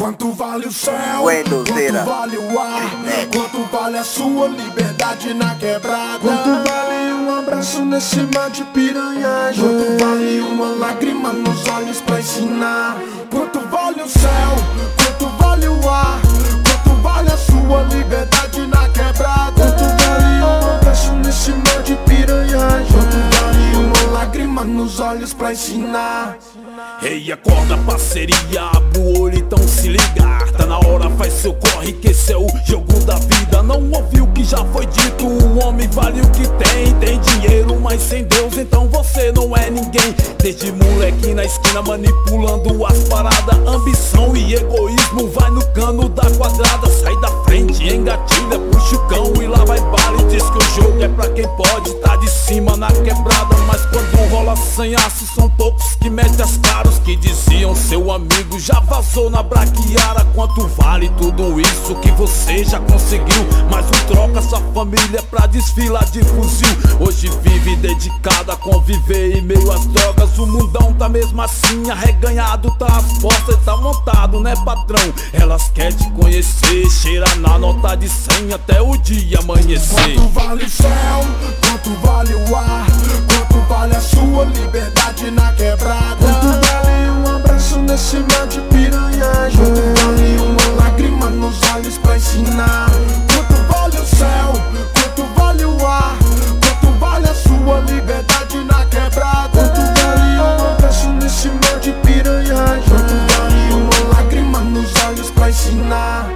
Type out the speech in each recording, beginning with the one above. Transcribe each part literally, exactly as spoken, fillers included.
Quanto vale o céu? Quanto vale o ar? Quanto vale a sua liberdade na quebrada? Quanto vale um abraço nesse mar de piranhas? Quanto vale uma lágrima nos olhos pra ensinar? Quanto vale o céu? Quanto vale o ar? Quanto vale a sua liberdade na quebrada? Quanto vale um abraço nesse mar de piranhas? Quanto vale uma lágrima nos olhos pra ensinar? Ei, acorda parceria, abre o olho então se ligar. Tá na hora, faz seu corre que esse é o jogo da vida. Não ouviu o que já foi dito, o homem vale o que tem. Tem dinheiro, mas sem Deus então você não é ninguém. Desde moleque na esquina manipulando as paradas. Ambição e egoísmo vai no cano da quadrada. Sai da frente, engatilha, puxa o cão e lá vai bala. E diz que o jogo é pra quem pode, tá de cima na quebrada. Mas quando rola sanhaço são poucos que metem as caras. Os que diziam seu amigo já vazou na braquiara. Quanto vale tudo isso que você já conseguiu? Mas um troca sua família pra desfilar de fuzil. Hoje vive dedicada a conviver em meio às drogas. O mundão tá mesmo assim, arreganhado tá as costas e tá montado, né patrão? Elas querem te conhecer, cheira na nota de cem até o dia amanhecer. Quanto vale o céu? Quanto vale o ar? Quanto vale a sua liberdade na quebrada? Quanto vale um abraço nesse mar de piranhas? Quanto vale uma lágrima nos olhos pra ensinar? Quanto vale o céu? Quanto vale o ar? Quanto vale a sua liberdade na quebrada? Quanto vale um abraço nesse mar de piranhas? Quanto vale uma lágrima nos olhos pra ensinar?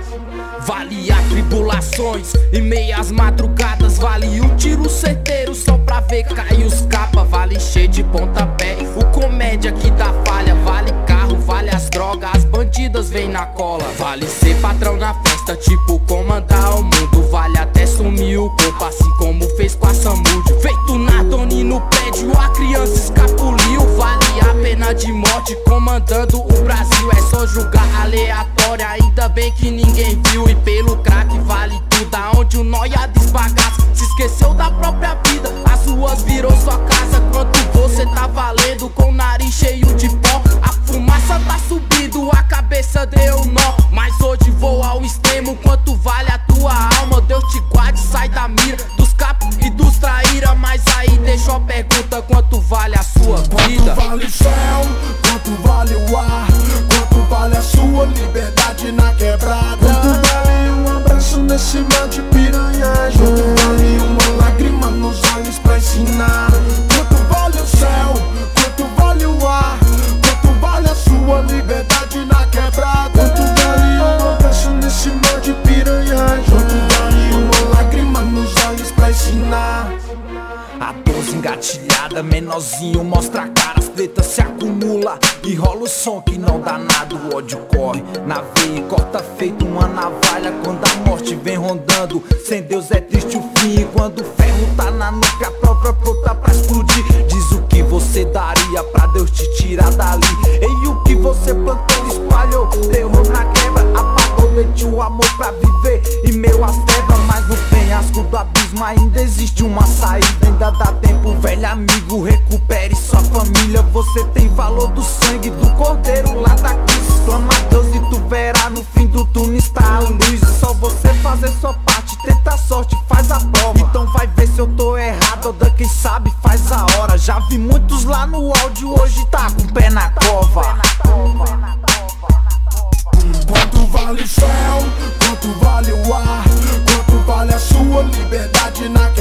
Vale atribulações e meias madrugadas. Vale um tiro certeiro só pra ver cair os capa. Vale cheio de pontapé, o comédia que dá falha. Vale carro, vale as drogas, as bandidas vêm na cola. Vale ser patrão na festa, tipo comandar o mundo. Vale até sumir o corpo, assim como fez com a Samude. Feito Nardoni no prédio, a criança escapuliu. Vale a pena de morte, comandando o Brasil. É só julgar aleatória, ainda bem que ninguém viu. E pelo crack vale tudo, aonde o nóia desbagaça. Se esqueceu da própria vida, as ruas virou sua casa. Quanto você tá valendo, com o nariz cheio de pó. A fumaça tá subindo, a cabeça deu nó. Mas hoje vou ao extremo, quanto vale a tua alma? Deus te guarde, sai da mira dos capos e dos traíra. Mas aí deixa a pergunta, quanto vale a sua vida? Quanto vale o céu? Quanto vale o ar? Quanto vale a sua liberdade na quebrada? Quanto vale um abraço nesse mar de piranhas? Quanto vale uma lágrima nos olhos pra ensinar? Quanto vale o céu? Quanto vale o ar? Quanto vale a sua liberdade na quebrada? Quanto vale um abraço nesse mar de piranhas? Quanto vale uma lágrima nos olhos pra ensinar? A doze engatilhada, menorzinho mostra a cara. As tretas se acumula e rola o som que não dá nada. O ódio corre na veia e corta feito uma navalha. Quando a morte vem rondando, sem Deus é triste o fim. E quando o ferro tá na nuca, a prova pronta pra explodir. Diz o que você daria pra Deus te tirar dali. E o que você plantou espalhou, terror na quebra. Apagou noite o amor pra viver e meio às trevas. Mas no penhasco do abismo ainda existe uma saída. Ainda dá tempo, velho amigo, recupere sua família. Você tem valor do sangue do cordeiro lá da cruz. Clama a Deus e tu verá no fim do túnel está a luz. É só você fazer sua parte, tenta a sorte, faz a prova. Então vai ver se eu tô errado, ou quem sabe faz a hora. Já vi muitos lá no áudio, hoje tá com o pé na cova. Quanto vale o céu? Quanto vale o ar? Quanto vale a sua liberdade na quebrada?